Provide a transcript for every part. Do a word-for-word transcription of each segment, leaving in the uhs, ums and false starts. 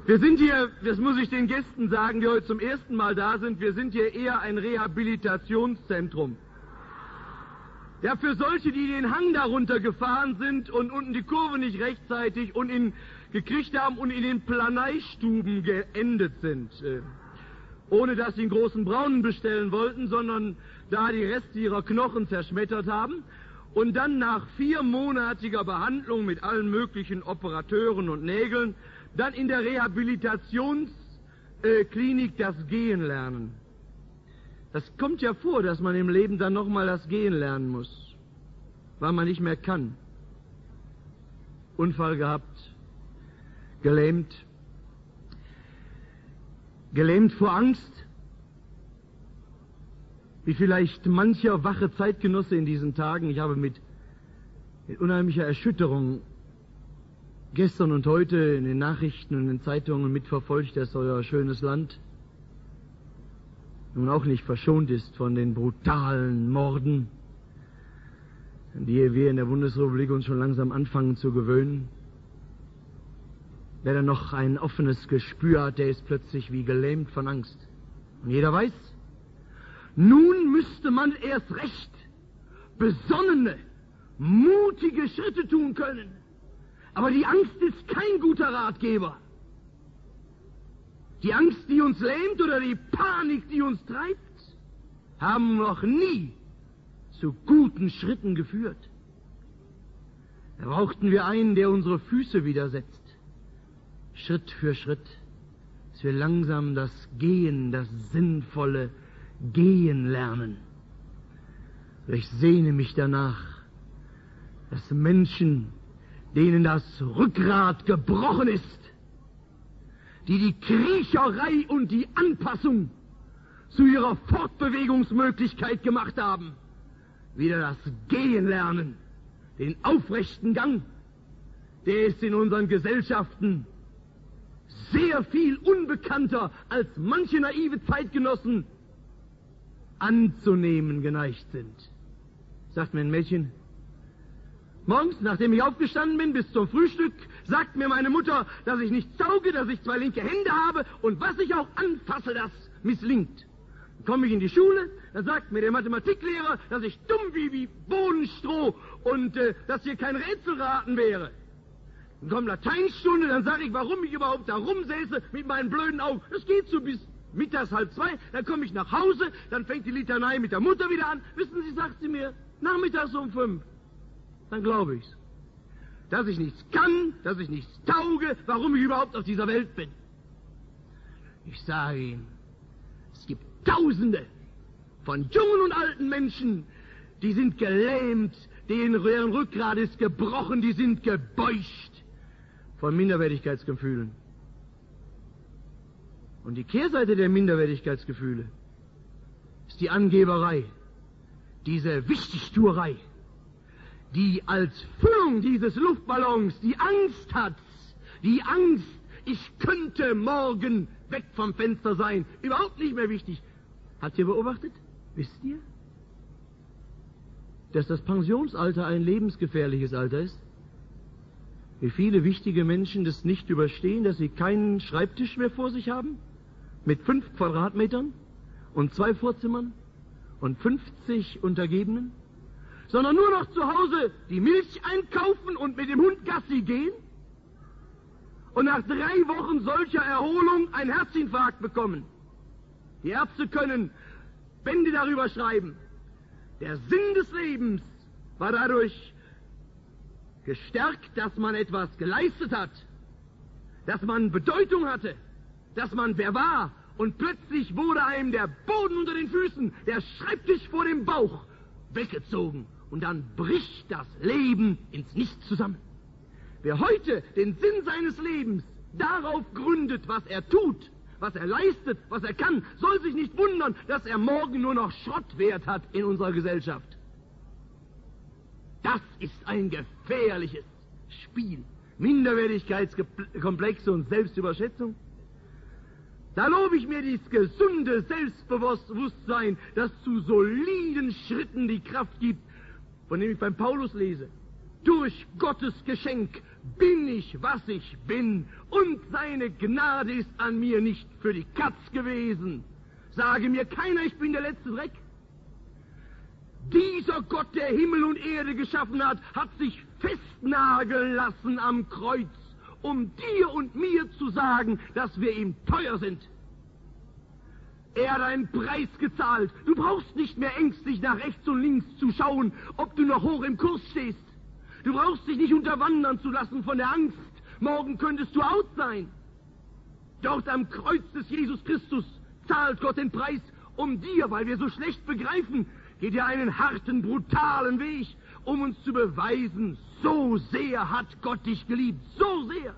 Wir sind hier, das muss ich den Gästen sagen, die heute zum ersten Mal da sind, wir sind hier eher ein Rehabilitationszentrum. Ja, für solche, die den Hang darunter gefahren sind und unten die Kurve nicht rechtzeitig und ihn gekriegt haben und in den Planeistuben geendet sind. Äh, ohne dass sie einen großen Braunen bestellen wollten, sondern da die Reste ihrer Knochen zerschmettert haben und dann nach viermonatiger Behandlung mit allen möglichen Operateuren und Nägeln dann in der Rehabilitationsklinik das Gehen lernen. Das kommt ja vor, dass man im Leben dann nochmal das Gehen lernen muss, weil man nicht mehr kann. Unfall gehabt, gelähmt, gelähmt vor Angst, wie vielleicht mancher wache Zeitgenosse in diesen Tagen. Ich habe mit, mit unheimlicher Erschütterung gestern und heute in den Nachrichten und in den Zeitungen mitverfolgt, dass euer schönes Land nun auch nicht verschont ist von den brutalen Morden, an die wir in der Bundesrepublik uns schon langsam anfangen zu gewöhnen. Wer dann noch ein offenes Gespür hat, der ist plötzlich wie gelähmt von Angst. Und jeder weiß, nun müsste man erst recht besonnene, mutige Schritte tun können. Aber die Angst ist kein guter Ratgeber. Die Angst, die uns lähmt, oder die Panik, die uns treibt, haben noch nie zu guten Schritten geführt. Da brauchten wir einen, der unsere Füße widersetzt, Schritt für Schritt, dass wir langsam das Gehen, das sinnvolle Gehen lernen. Ich sehne mich danach, dass Menschen, denen das Rückgrat gebrochen ist, die die Kriecherei und die Anpassung zu ihrer Fortbewegungsmöglichkeit gemacht haben, wieder das Gehen lernen, den aufrechten Gang, der ist in unseren Gesellschaften sehr viel unbekannter, als manche naive Zeitgenossen anzunehmen geneigt sind. Sagt mir ein Mädchen, morgens, nachdem ich aufgestanden bin, bis zum Frühstück, sagt mir meine Mutter, dass ich nicht tauge, dass ich zwei linke Hände habe und was ich auch anfasse, das misslingt. Dann komme ich in die Schule, dann sagt mir der Mathematiklehrer, dass ich dumm wie, wie Bohnenstroh und äh, dass hier kein Rätselraten wäre. Dann kommt Lateinstunde, dann sage ich, warum ich überhaupt da rumsäße mit meinen blöden Augen. Das geht so bis mittags halb zwei, dann komme ich nach Hause, dann fängt die Litanei mit der Mutter wieder an. Wissen Sie, sagt sie mir, nachmittags um fünf. Dann glaube ich's. Dass ich nichts kann, dass ich nichts tauge, warum ich überhaupt auf dieser Welt bin. Ich sage Ihnen, es gibt Tausende von jungen und alten Menschen, die sind gelähmt, deren Rückgrat ist gebrochen, die sind gebeugt von Minderwertigkeitsgefühlen. Und die Kehrseite der Minderwertigkeitsgefühle ist die Angeberei, diese Wichtigtuerei, die als Füllung dieses Luftballons die Angst hat, die Angst, ich könnte morgen weg vom Fenster sein, überhaupt nicht mehr wichtig. Habt ihr beobachtet? Wisst ihr, dass das Pensionsalter ein lebensgefährliches Alter ist? Wie viele wichtige Menschen das nicht überstehen, dass sie keinen Schreibtisch mehr vor sich haben, mit fünf Quadratmetern und zwei Vorzimmern und fünfzig Untergebenen, sondern nur noch zu Hause die Milch einkaufen und mit dem Hund Gassi gehen und nach drei Wochen solcher Erholung einen Herzinfarkt bekommen. Die Ärzte können Bände darüber schreiben. Der Sinn des Lebens war dadurch gestärkt, dass man etwas geleistet hat, dass man Bedeutung hatte, dass man wer war, und plötzlich wurde einem der Boden unter den Füßen, der Schreibtisch vor dem Bauch weggezogen. Und dann bricht das Leben ins Nichts zusammen. Wer heute den Sinn seines Lebens darauf gründet, was er tut, was er leistet, was er kann, soll sich nicht wundern, dass er morgen nur noch Schrottwert hat in unserer Gesellschaft. Das ist ein gefährliches Spiel. Minderwertigkeitskomplexe und Selbstüberschätzung. Da lobe ich mir dieses gesunde Selbstbewusstsein, das zu soliden Schritten die Kraft gibt, von dem ich beim Paulus lese. Durch Gottes Geschenk bin ich, was ich bin, und seine Gnade ist an mir nicht für die Katz gewesen. Sage mir keiner, ich bin der letzte Dreck. Dieser Gott, der Himmel und Erde geschaffen hat, hat sich festnageln lassen am Kreuz, um dir und mir zu sagen, dass wir ihm teuer sind. Er hat einen Preis gezahlt. Du brauchst nicht mehr ängstlich nach rechts und links zu schauen, ob du noch hoch im Kurs stehst. Du brauchst dich nicht unterwandern zu lassen von der Angst. Morgen könntest du out sein. Dort am Kreuz des Jesus Christus zahlt Gott den Preis, um dir, weil wir so schlecht begreifen, geht er einen harten, brutalen Weg, um uns zu beweisen, so sehr hat Gott dich geliebt, so sehr.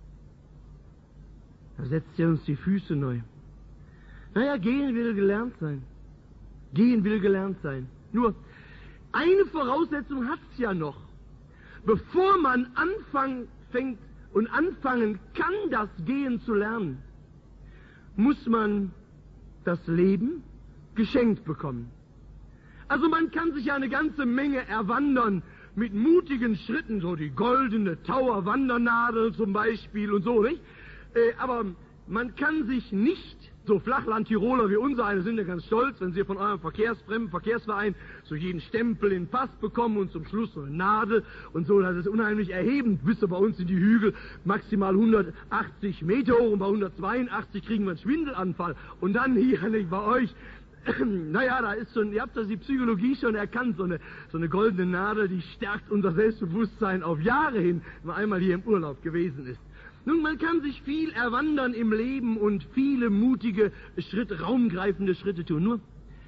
Da setzt er uns die Füße neu. Naja, gehen will gelernt sein. Gehen will gelernt sein. Nur, eine Voraussetzung hat's ja noch. Bevor man anfangen fängt und anfangen kann, das Gehen zu lernen, muss man das Leben geschenkt bekommen. Also man kann sich ja eine ganze Menge erwandern mit mutigen Schritten, so die goldene Tower-Wandernadel zum Beispiel und so, nicht? Äh, aber man kann sich nicht, so Flachland-Tiroler wie unser eine sind ja ganz stolz, wenn sie von eurem Verkehrsfremden Verkehrsverein so jeden Stempel in den Pass bekommen und zum Schluss so eine Nadel und so, das ist unheimlich erhebend. Wisst ihr, bei uns sind die Hügel maximal hundertachtzig Meter hoch und bei hundertzweiundachtzig kriegen wir einen Schwindelanfall. Und dann hier, nicht bei euch, naja, da ist schon, ihr habt das die Psychologie schon erkannt, so eine, so eine goldene Nadel, die stärkt unser Selbstbewusstsein auf Jahre hin, wenn man einmal hier im Urlaub gewesen ist. Nun, man kann sich viel erwandern im Leben und viele mutige Schritte, raumgreifende Schritte tun. Nur,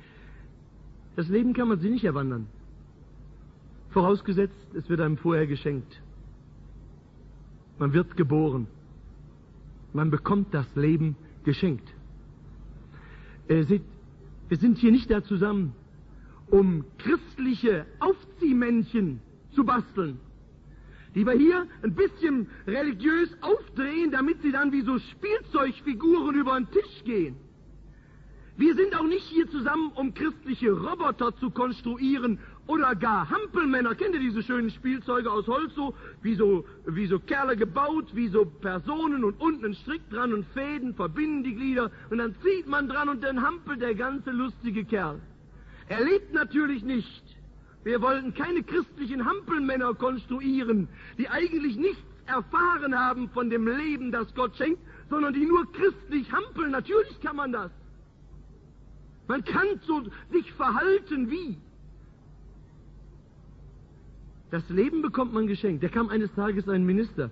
das Leben kann man sich nicht erwandern. Vorausgesetzt, es wird einem vorher geschenkt. Man wird geboren. Man bekommt das Leben geschenkt. Äh, seht, wir sind hier nicht da zusammen, um christliche Aufziehmännchen zu basteln, die wir hier ein bisschen religiös aufdrehen, damit sie dann wie so Spielzeugfiguren über den Tisch gehen. Wir sind auch nicht hier zusammen, um christliche Roboter zu konstruieren oder gar Hampelmänner. Kennt ihr diese schönen Spielzeuge aus Holz, so wie so, wie so Kerle gebaut, wie so Personen und unten ein Strick dran und Fäden verbinden die Glieder und dann zieht man dran und dann hampelt der ganze lustige Kerl. Er lebt natürlich nicht. Wir wollten keine christlichen Hampelmänner konstruieren, die eigentlich nichts erfahren haben von dem Leben, das Gott schenkt, sondern die nur christlich hampeln. Natürlich kann man das. Man kann so sich verhalten wie. Das Leben bekommt man geschenkt. Da kam eines Tages ein Minister.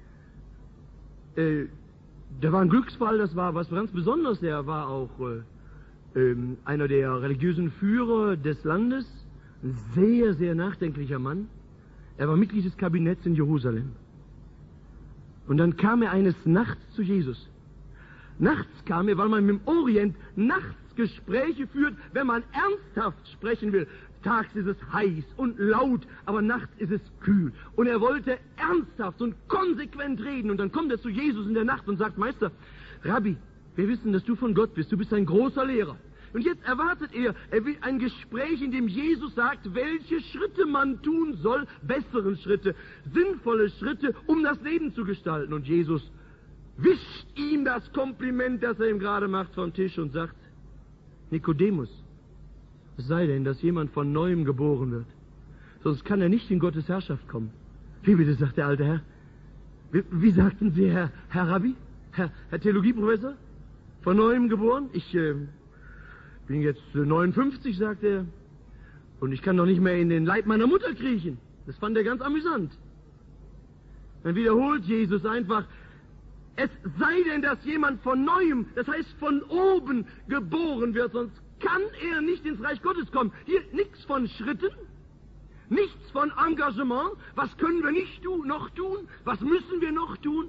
Äh, der war ein Glücksfall, das war was ganz Besonderes. Der war auch äh, äh, einer der religiösen Führer des Landes. Ein sehr, sehr nachdenklicher Mann. Er war Mitglied des Kabinetts in Jerusalem. Und dann kam er eines Nachts zu Jesus. Nachts kam er, weil man im Orient nachts Gespräche führt, wenn man ernsthaft sprechen will. Tags ist es heiß und laut, aber nachts ist es kühl. Und er wollte ernsthaft und konsequent reden. Und dann kommt er zu Jesus in der Nacht und sagt, Meister, Rabbi, wir wissen, dass du von Gott bist. Du bist ein großer Lehrer. Und jetzt erwartet er, er will ein Gespräch, in dem Jesus sagt, welche Schritte man tun soll, bessere Schritte, sinnvolle Schritte, um das Leben zu gestalten. Und Jesus wischt ihm das Kompliment, das er ihm gerade macht, vom Tisch und sagt, Nikodemus, es sei denn, dass jemand von Neuem geboren wird, sonst kann er nicht in Gottes Herrschaft kommen. Wie bitte, sagt der alte Herr? Wie, wie sagten Sie, Herr, Herr Rabbi, Herr, Herr Theologieprofessor? Von Neuem geboren? Ich äh, bin jetzt äh, neunundfünfzig, sagt er, und ich kann doch nicht mehr in den Leib meiner Mutter kriechen. Das fand er ganz amüsant. Dann wiederholt Jesus einfach, es sei denn, dass jemand von Neuem, das heißt von oben, geboren wird, sonst kann er nicht ins Reich Gottes kommen. Hier nichts von Schritten, nichts von Engagement. Was können wir nicht tun, noch tun? Was müssen wir noch tun?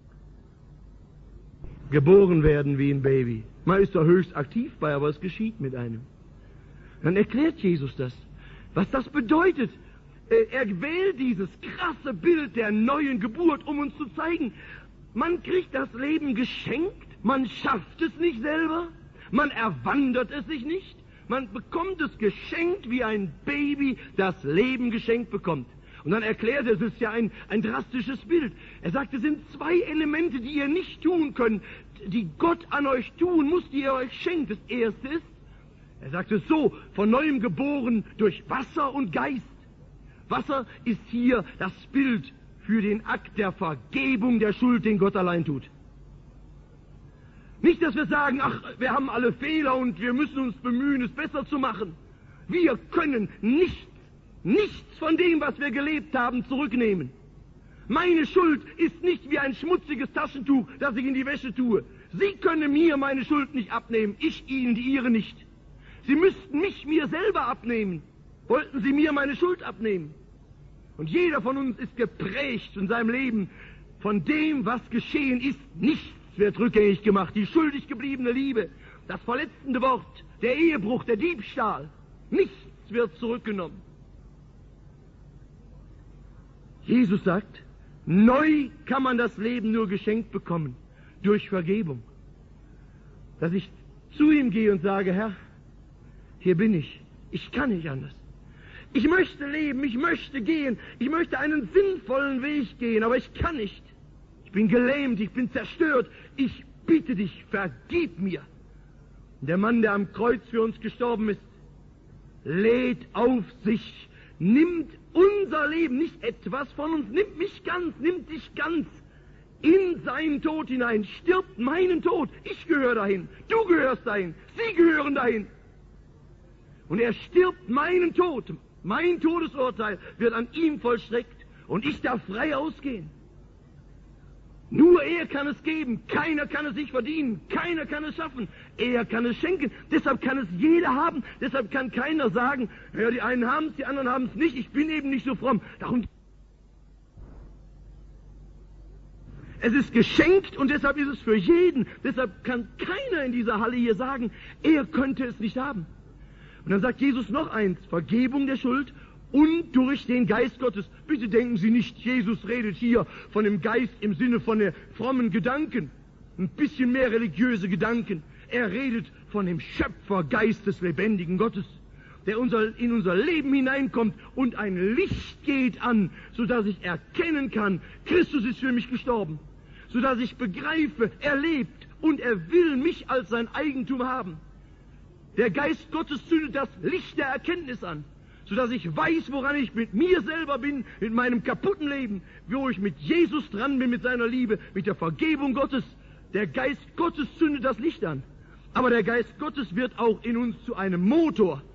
Geboren werden wie ein Baby. Man ist da höchst aktiv bei, aber es geschieht mit einem. Dann erklärt Jesus das, was das bedeutet. Er wählt dieses krasse Bild der neuen Geburt, um uns zu zeigen, man kriegt das Leben geschenkt, man schafft es nicht selber, man erwandert es sich nicht, man bekommt es geschenkt, wie ein Baby das Leben geschenkt bekommt. Und dann erklärt er, es ist ja ein, ein drastisches Bild. Er sagt, es sind zwei Elemente, die ihr nicht tun könnt, die Gott an euch tun muss, die er euch schenkt. Das erste ist, er sagt es so, von neuem geboren durch Wasser und Geist. Wasser ist hier das Bild für den Akt der Vergebung der Schuld, den Gott allein tut. Nicht, dass wir sagen, ach, wir haben alle Fehler und wir müssen uns bemühen, es besser zu machen. Wir können nichts, nichts von dem, was wir gelebt haben, zurücknehmen. Meine Schuld ist nicht wie ein schmutziges Taschentuch, das ich in die Wäsche tue. Sie können mir meine Schuld nicht abnehmen, ich Ihnen die Ihre nicht. Sie müssten mich mir selber abnehmen, wollten Sie mir meine Schuld abnehmen. Und jeder von uns ist geprägt in seinem Leben von dem, was geschehen ist. Nichts wird rückgängig gemacht. Die schuldig gebliebene Liebe, das verletzende Wort, der Ehebruch, der Diebstahl, nichts wird zurückgenommen. Jesus sagt, neu kann man das Leben nur geschenkt bekommen, durch Vergebung. Dass ich zu ihm gehe und sage, Herr, hier bin ich, ich kann nicht anders. Ich möchte leben, ich möchte gehen, ich möchte einen sinnvollen Weg gehen, aber ich kann nicht. Ich bin gelähmt, ich bin zerstört, ich bitte dich, vergib mir. Und der Mann, der am Kreuz für uns gestorben ist, lädt auf sich, nimmt unser Leben, nicht etwas von uns, nimmt mich ganz, nimmt dich ganz in seinen Tod hinein, stirbt meinen Tod. Ich gehöre dahin, du gehörst dahin, sie gehören dahin. Und er stirbt meinen Tod, mein Todesurteil wird an ihm vollstreckt und ich darf frei ausgehen. Nur er kann es geben, keiner kann es sich verdienen, keiner kann es schaffen, er kann es schenken, deshalb kann es jeder haben, deshalb kann keiner sagen, ja, die einen haben es, die anderen haben es nicht, ich bin eben nicht so fromm. Darum es ist geschenkt und deshalb ist es für jeden, deshalb kann keiner in dieser Halle hier sagen, er könnte es nicht haben. Und dann sagt Jesus noch eins, Vergebung der Schuld und durch den Geist Gottes. Bitte denken Sie nicht, Jesus redet hier von dem Geist im Sinne von den frommen Gedanken, ein bisschen mehr religiöse Gedanken. Er redet von dem Schöpfergeist des lebendigen Gottes, der unser, in unser Leben hineinkommt und ein Licht geht an, sodass ich erkennen kann, Christus ist für mich gestorben, sodass ich begreife, er lebt und er will mich als sein Eigentum haben. Der Geist Gottes zündet das Licht der Erkenntnis an, sodass ich weiß, woran ich mit mir selber bin, mit meinem kaputten Leben, wo ich mit Jesus dran bin, mit seiner Liebe, mit der Vergebung Gottes. Der Geist Gottes zündet das Licht an. Aber der Geist Gottes wird auch in uns zu einem Motor.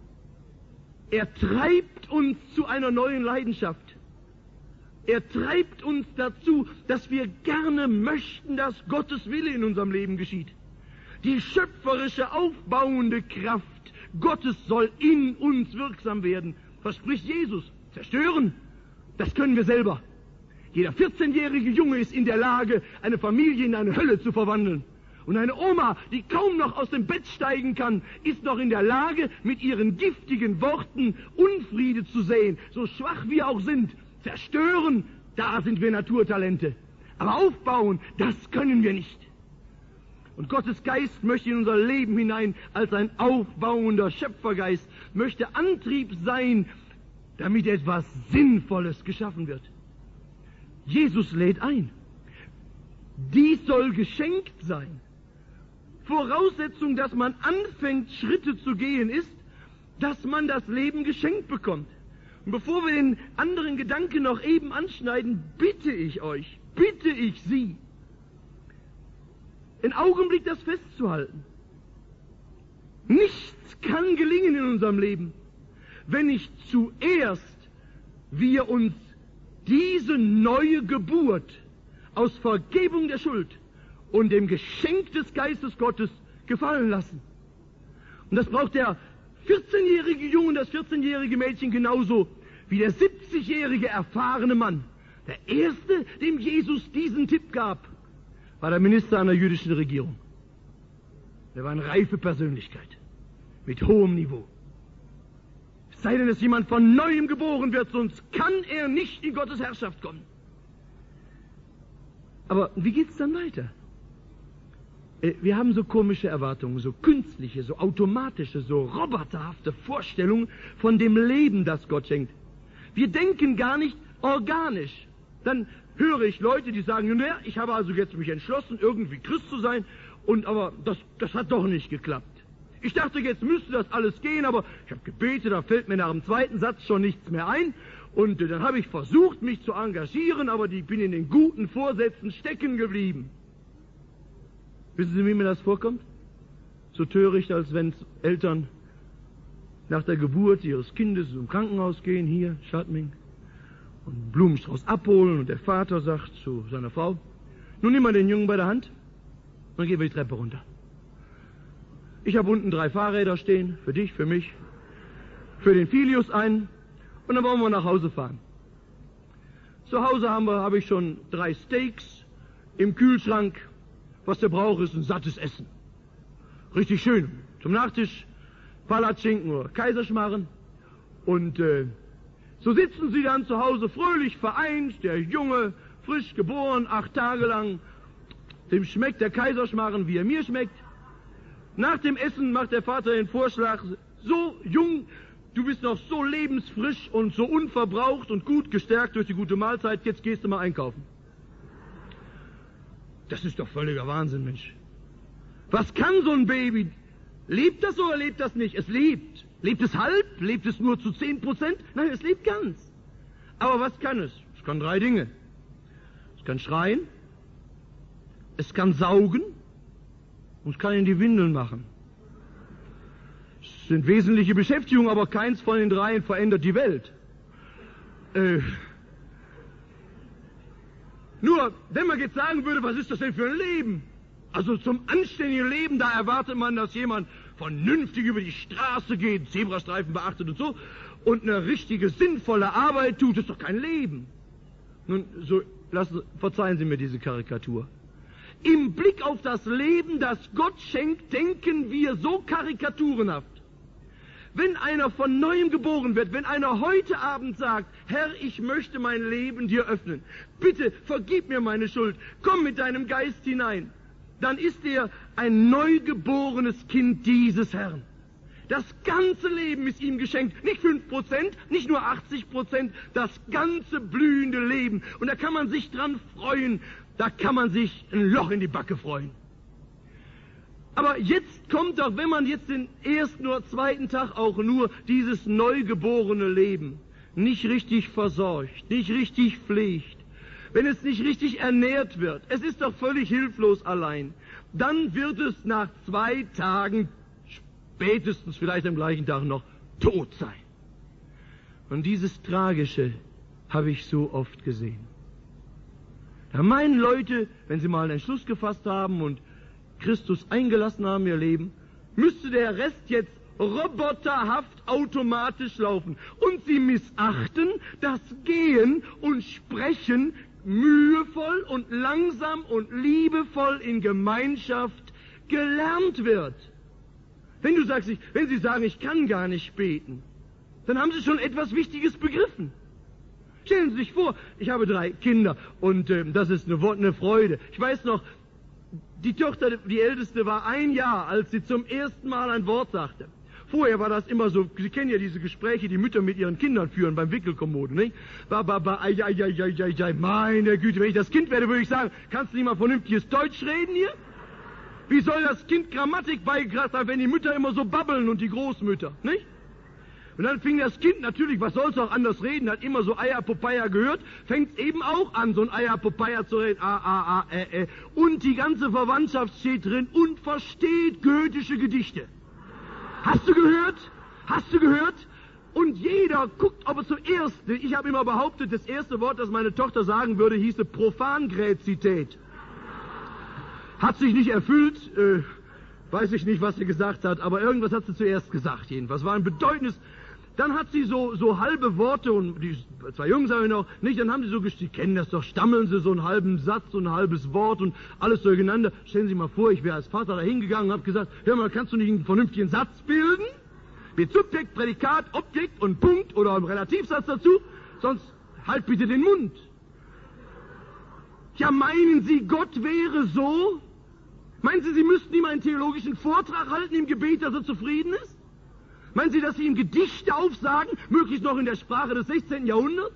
Er treibt uns zu einer neuen Leidenschaft. Er treibt uns dazu, dass wir gerne möchten, dass Gottes Wille in unserem Leben geschieht. Die schöpferische, aufbauende Kraft Gottes soll in uns wirksam werden, verspricht Jesus. Zerstören, das können wir selber. Jeder vierzehnjährige Junge ist in der Lage, eine Familie in eine Hölle zu verwandeln. Und eine Oma, die kaum noch aus dem Bett steigen kann, ist noch in der Lage, mit ihren giftigen Worten Unfriede zu säen, so schwach wir auch sind. Zerstören, da sind wir Naturtalente. Aber aufbauen, das können wir nicht. Und Gottes Geist möchte in unser Leben hinein als ein aufbauender Schöpfergeist, möchte Antrieb sein, damit etwas Sinnvolles geschaffen wird. Jesus lädt ein. Dies soll geschenkt sein. Voraussetzung, dass man anfängt, Schritte zu gehen, ist, dass man das Leben geschenkt bekommt. Und bevor wir den anderen Gedanken noch eben anschneiden, bitte ich euch, bitte ich Sie, einen Augenblick das festzuhalten. Nichts kann gelingen in unserem Leben, wenn nicht zuerst wir uns diese neue Geburt aus Vergebung der Schuld und dem Geschenk des Geistes Gottes gefallen lassen. Und das braucht der vierzehnjährige Junge und das vierzehnjährige Mädchen genauso wie der siebzigjährige erfahrene Mann. Der erste, dem Jesus diesen Tipp gab, war der Minister einer jüdischen Regierung. Er war eine reife Persönlichkeit mit hohem Niveau. Es sei denn, dass jemand von Neuem geboren wird, sonst kann er nicht in Gottes Herrschaft kommen. Aber wie geht's dann weiter? Wir haben so komische Erwartungen, so künstliche, so automatische, so roboterhafte Vorstellungen von dem Leben, das Gott schenkt. Wir denken gar nicht organisch. Dann höre ich Leute, die sagen, naja, ich habe also jetzt mich entschlossen, irgendwie Christ zu sein, und aber das, das hat doch nicht geklappt. Ich dachte, jetzt müsste das alles gehen, aber ich habe gebetet, da fällt mir nach dem zweiten Satz schon nichts mehr ein. Und äh, dann habe ich versucht, mich zu engagieren, aber ich bin in den guten Vorsätzen stecken geblieben. Wissen Sie, wie mir das vorkommt? So töricht, als wenn Eltern nach der Geburt ihres Kindes im Krankenhaus gehen, hier, Schadming, und einen Blumenstrauß abholen, und der Vater sagt zu seiner Frau, nun nimm mal den Jungen bei der Hand und gehen wir die Treppe runter. Ich habe unten drei Fahrräder stehen, für dich, für mich, für den Filius einen, und dann wollen wir nach Hause fahren. Zu Hause haben wir, habe ich schon drei Steaks im Kühlschrank. Was der braucht, ist ein sattes Essen. Richtig schön. Zum Nachtisch Palatschinken oder Kaiserschmarren. Und äh, so sitzen sie dann zu Hause fröhlich vereint, der Junge, frisch geboren, acht Tage lang. Dem schmeckt der Kaiserschmarren, wie er mir schmeckt. Nach dem Essen macht der Vater den Vorschlag, so jung, du bist noch so lebensfrisch und so unverbraucht und gut gestärkt durch die gute Mahlzeit, jetzt gehst du mal einkaufen. Das ist doch völliger Wahnsinn, Mensch. Was kann so ein Baby? Lebt das oder lebt das nicht? Es lebt. Lebt es halb? Lebt es nur zu zehn Prozent? Nein, es lebt ganz. Aber was kann es? Es kann drei Dinge. Es kann schreien, es kann saugen und es kann in die Windeln machen. Es sind wesentliche Beschäftigungen, aber keins von den dreien verändert die Welt. Äh, nur, wenn man jetzt sagen würde, was ist das denn für ein Leben? Also zum anständigen Leben, da erwartet man, dass jemand vernünftig über die Straße geht, Zebrastreifen beachtet und so, und eine richtige, sinnvolle Arbeit tut, das ist doch kein Leben. Nun, so, lassen, verzeihen Sie mir diese Karikatur. Im Blick auf das Leben, das Gott schenkt, denken wir so karikaturenhaft. Wenn einer von Neuem geboren wird, wenn einer heute Abend sagt, Herr, ich möchte mein Leben dir öffnen, bitte vergib mir meine Schuld, komm mit deinem Geist hinein, dann ist er ein neugeborenes Kind dieses Herrn. Das ganze Leben ist ihm geschenkt, nicht fünf Prozent, nicht nur achtzig Prozent, das ganze blühende Leben. Und da kann man sich dran freuen, da kann man sich ein Loch in die Backe freuen. Aber jetzt kommt doch, wenn man jetzt den ersten oder zweiten Tag auch nur dieses neugeborene Leben nicht richtig versorgt, nicht richtig pflegt, wenn es nicht richtig ernährt wird, es ist doch völlig hilflos allein, dann wird es nach zwei Tagen, spätestens vielleicht am gleichen Tag noch, tot sein. Und dieses Tragische habe ich so oft gesehen. Da meinen Leute, wenn sie mal einen Entschluss gefasst haben und Christus eingelassen haben, ihr Leben, müsste der Rest jetzt roboterhaft automatisch laufen. Und sie missachten, dass Gehen und Sprechen mühevoll und langsam und liebevoll in Gemeinschaft gelernt wird. Wenn du sagst, ich, wenn sie sagen, ich kann gar nicht beten, dann haben sie schon etwas Wichtiges begriffen. Stellen Sie sich vor, ich habe drei Kinder und äh, das ist eine, eine Freude. Ich weiß noch, die Tochter, die Älteste, war ein Jahr, als sie zum ersten Mal ein Wort sagte. Vorher war das immer so, Sie kennen ja diese Gespräche, die Mütter mit ihren Kindern führen beim Wickelkommoden, nicht? Ba, ba, ba, ai, ai, ai, ai, ai, ai, meine Güte, wenn ich das Kind werde, würde ich sagen, kannst du nicht mal vernünftiges Deutsch reden hier? Wie soll das Kind Grammatik beigebracht haben, wenn die Mütter immer so babbeln und die Großmütter, nicht? Und dann fing das Kind natürlich, was soll's auch anders reden, hat immer so Eierpopeia gehört, fängt eben auch an, so ein Eierpopeia zu reden, a, a, a, ä, ä. Und die ganze Verwandtschaft steht drin und versteht goethische Gedichte. Hast du gehört? Hast du gehört? Und jeder guckt, ob er zuerst, ich habe immer behauptet, das erste Wort, das meine Tochter sagen würde, hieße Profangräzität. Hat sich nicht erfüllt, äh, weiß ich nicht, was sie gesagt hat, aber irgendwas hat sie zuerst gesagt, jedenfalls. War ein bedeutendes. Dann hat sie so, so halbe Worte, und die zwei Jungs habe ich noch, nicht, dann haben sie so, sie kennen das doch, stammeln sie so einen halben Satz, so ein halbes Wort und alles durcheinander. Stellen Sie mal vor, ich wäre als Vater da hingegangen und habe gesagt, hör mal, kannst du nicht einen vernünftigen Satz bilden? Mit Subjekt, Prädikat, Objekt und Punkt oder einen Relativsatz dazu, sonst halt bitte den Mund. Ja, meinen Sie, Gott wäre so? Meinen Sie, Sie müssten ihm einen theologischen Vortrag halten im Gebet, dass er zufrieden ist? Meinen Sie, dass Sie ihm Gedichte aufsagen, möglichst noch in der Sprache des sechzehnten Jahrhunderts?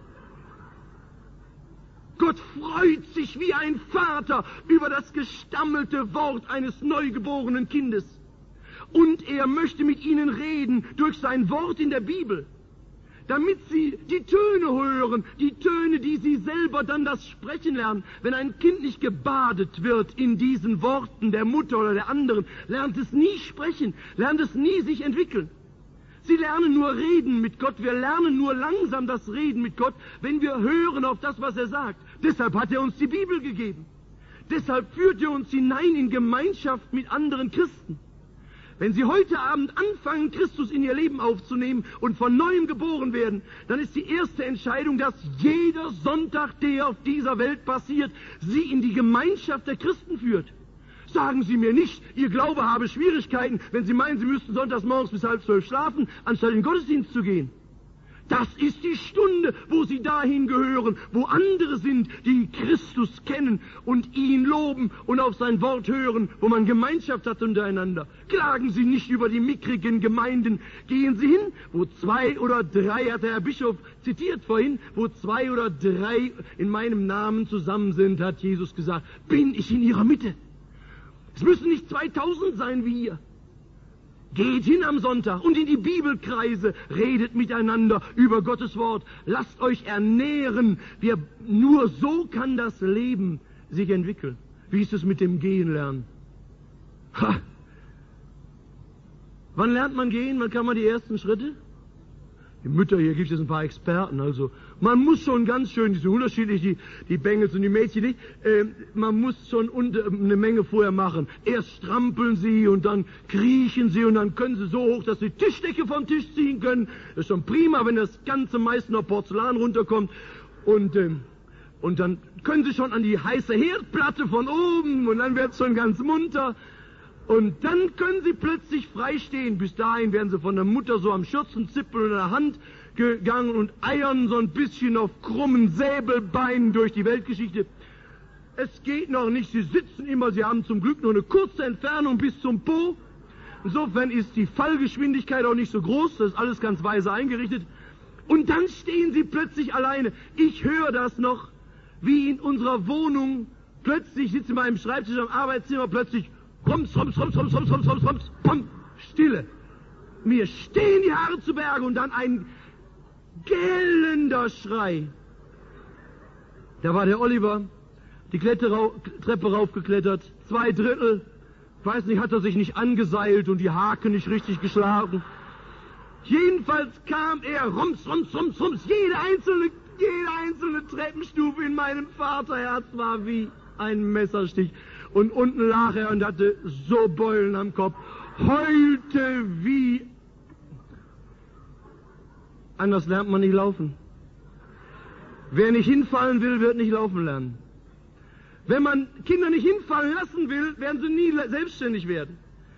Gott freut sich wie ein Vater über das gestammelte Wort eines neugeborenen Kindes. Und er möchte mit ihnen reden durch sein Wort in der Bibel, damit sie die Töne hören, die Töne, die sie selber dann das Sprechen lernen. Wenn ein Kind nicht gebadet wird in diesen Worten der Mutter oder der anderen, lernt es nie sprechen, lernt es nie sich entwickeln. Sie lernen nur reden mit Gott. Wir lernen nur langsam das Reden mit Gott, wenn wir hören auf das, was er sagt. Deshalb hat er uns die Bibel gegeben. Deshalb führt er uns hinein in Gemeinschaft mit anderen Christen. Wenn Sie heute Abend anfangen, Christus in Ihr Leben aufzunehmen und von Neuem geboren werden, dann ist die erste Entscheidung, dass jeder Sonntag, der auf dieser Welt passiert, Sie in die Gemeinschaft der Christen führt. Sagen Sie mir nicht, Ihr Glaube habe Schwierigkeiten, wenn Sie meinen, Sie müssten sonntags morgens bis halb zwölf schlafen, anstatt in den Gottesdienst zu gehen. Das ist die Stunde, wo Sie dahin gehören, wo andere sind, die Christus kennen und ihn loben und auf sein Wort hören, wo man Gemeinschaft hat untereinander. Klagen Sie nicht über die mickrigen Gemeinden. Gehen Sie hin, wo zwei oder drei, hat der Herr Bischof zitiert vorhin, wo zwei oder drei in meinem Namen zusammen sind, hat Jesus gesagt, bin ich in ihrer Mitte. Es müssen nicht zweitausend sein wie hier. Geht hin am Sonntag und in die Bibelkreise, redet miteinander über Gottes Wort, lasst euch ernähren. Wir, nur so kann das Leben sich entwickeln. Wie ist es mit dem Gehen lernen? Ha! Wann lernt man gehen? Wann kann man die ersten Schritte? Die Mütter, hier gibt es ein paar Experten, also man muss schon ganz schön, die sind unterschiedlich, die, die Bengels und die Mädchen nicht, äh, man muss schon unter, eine Menge vorher machen. Erst strampeln sie und dann kriechen sie und dann können sie so hoch, dass sie die Tischdecke vom Tisch ziehen können. Das ist schon prima, wenn das ganze meist noch Porzellan runterkommt. Und, äh, und dann können sie schon an die heiße Herdplatte von oben und dann wird es schon ganz munter. Und dann können sie plötzlich frei stehen. Bis dahin werden sie von der Mutter so am Schürzenzippel in der Hand gegangen und eiern so ein bisschen auf krummen Säbelbeinen durch die Weltgeschichte. Es geht noch nicht, sie sitzen immer, sie haben zum Glück nur eine kurze Entfernung bis zum Po. Insofern ist die Fallgeschwindigkeit auch nicht so groß, das ist alles ganz weise eingerichtet. Und dann stehen sie plötzlich alleine. Ich höre das noch, wie in unserer Wohnung plötzlich, sitze in meinem Schreibtisch am Arbeitszimmer, plötzlich Rums, rums, rums, rums, rums, rums, rums, rums, pum, Stille. Mir stehen die Haare zu Berge und dann ein gellender Schrei. Da war der Oliver, die Kletterau- Treppe raufgeklettert, zwei Drittel, weiß nicht, hat er sich nicht angeseilt und die Haken nicht richtig geschlagen. Jedenfalls kam er, rums, rums, rums, rums, jede einzelne, jede einzelne Treppenstufe in meinem Vaterherz war wie ein Messerstich. Und unten lag er und hatte so Beulen am Kopf, heulte wie... Anders lernt man nicht laufen. Wer nicht hinfallen will, wird nicht laufen lernen. Wenn man Kinder nicht hinfallen lassen will, werden sie nie selbstständig werden.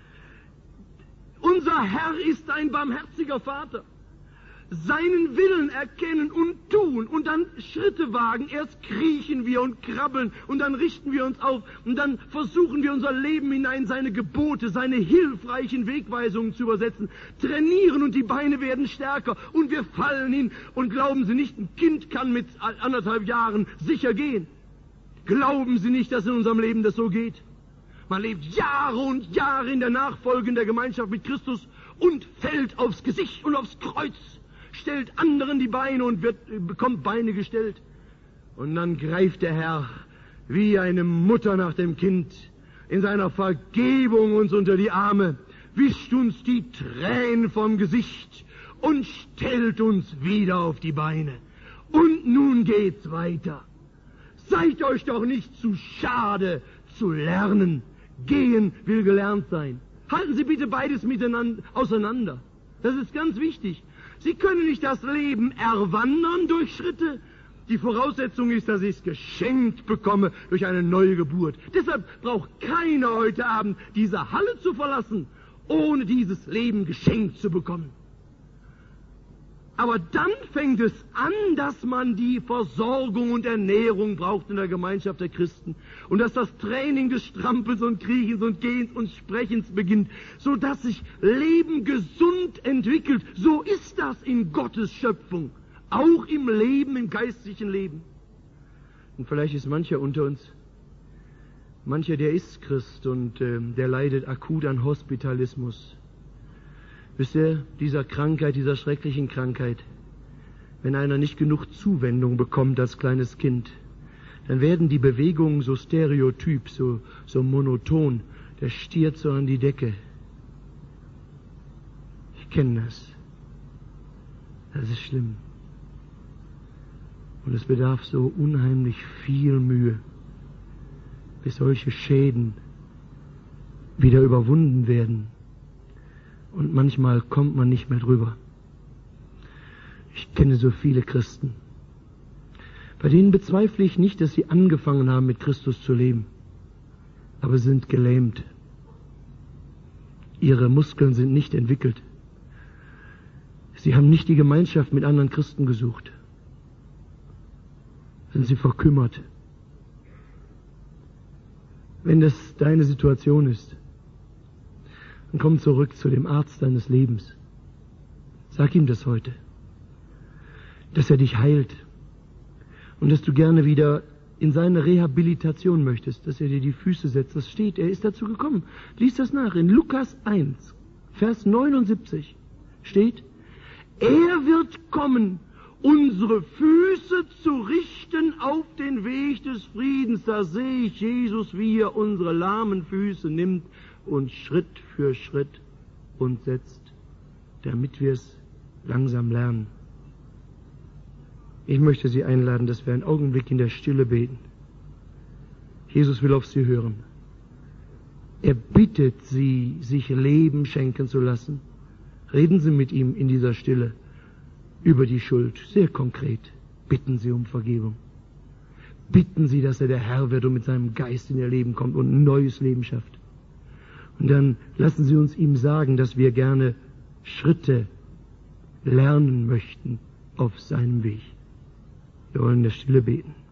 Unser Herr ist ein barmherziger Vater. Seinen Willen erkennen und tun und dann Schritte wagen. Erst kriechen wir und krabbeln und dann richten wir uns auf und dann versuchen wir unser Leben hinein, seine Gebote, seine hilfreichen Wegweisungen zu übersetzen, trainieren und die Beine werden stärker und wir fallen hin und glauben Sie nicht, ein Kind kann mit anderthalb Jahren sicher gehen. Glauben Sie nicht, dass in unserem Leben das so geht. Man lebt Jahre und Jahre in der Nachfolge in der Gemeinschaft mit Christus und fällt aufs Gesicht und aufs Kreuz. Stellt anderen die Beine und wird, bekommt Beine gestellt. Und dann greift der Herr wie eine Mutter nach dem Kind in seiner Vergebung uns unter die Arme, wischt uns die Tränen vom Gesicht und stellt uns wieder auf die Beine. Und nun geht's weiter. Seid euch doch nicht zu schade zu lernen. Gehen will gelernt sein. Halten Sie bitte beides miteinander auseinander. Das ist ganz wichtig. Sie können nicht das Leben erwandern durch Schritte. Die Voraussetzung ist, dass ich es geschenkt bekomme durch eine neue Geburt. Deshalb braucht keiner heute Abend diese Halle zu verlassen, ohne dieses Leben geschenkt zu bekommen. Aber dann fängt es an, dass man die Versorgung und Ernährung braucht in der Gemeinschaft der Christen. Und dass das Training des Strampels und Kriechens und Gehens und Sprechens beginnt, sodass sich Leben gesund entwickelt. So ist das in Gottes Schöpfung. Auch im Leben, im geistlichen Leben. Und vielleicht ist mancher unter uns, mancher, der ist Christ und äh, der leidet akut an Hospitalismus. Wisst ihr, dieser Krankheit, dieser schrecklichen Krankheit, wenn einer nicht genug Zuwendung bekommt als kleines Kind, dann werden die Bewegungen so stereotyp, so, so monoton, der stiert so an die Decke. Ich kenne das. Das ist schlimm. Und es bedarf so unheimlich viel Mühe, bis solche Schäden wieder überwunden werden. Und manchmal kommt man nicht mehr drüber. Ich kenne so viele Christen. Bei denen bezweifle ich nicht, dass sie angefangen haben, mit Christus zu leben. Aber sie sind gelähmt. Ihre Muskeln sind nicht entwickelt. Sie haben nicht die Gemeinschaft mit anderen Christen gesucht. Sind sie verkümmert. Wenn das deine Situation ist, dann komm zurück zu dem Arzt deines Lebens. Sag ihm das heute. Dass er dich heilt. Und dass du gerne wieder in seine Rehabilitation möchtest. Dass er dir die Füße setzt. Das steht, er ist dazu gekommen. Lies das nach. In Lukas eins, Vers neunundsiebzig steht, er wird kommen, unsere Füße zu richten auf den Weg des Friedens. Da sehe ich Jesus, wie er unsere lahmen Füße nimmt und Schritt für Schritt uns setzt, damit wir es langsam lernen. Ich möchte Sie einladen, dass wir einen Augenblick in der Stille beten. Jesus will auf Sie hören. Er bittet Sie, sich Leben schenken zu lassen. Reden Sie mit ihm in dieser Stille über die Schuld, sehr konkret. Bitten Sie um Vergebung. Bitten Sie, dass er der Herr wird und mit seinem Geist in Ihr Leben kommt und ein neues Leben schafft. Und dann lassen Sie uns ihm sagen, dass wir gerne Schritte lernen möchten auf seinem Weg. Wir wollen in der Stille beten.